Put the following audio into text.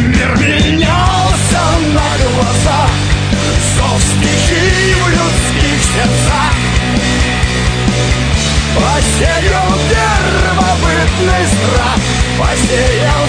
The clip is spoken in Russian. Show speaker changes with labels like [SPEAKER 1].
[SPEAKER 1] Мир менялся на глазах, зов стихий в людских сердцах. Посеял первобытный страх, посеял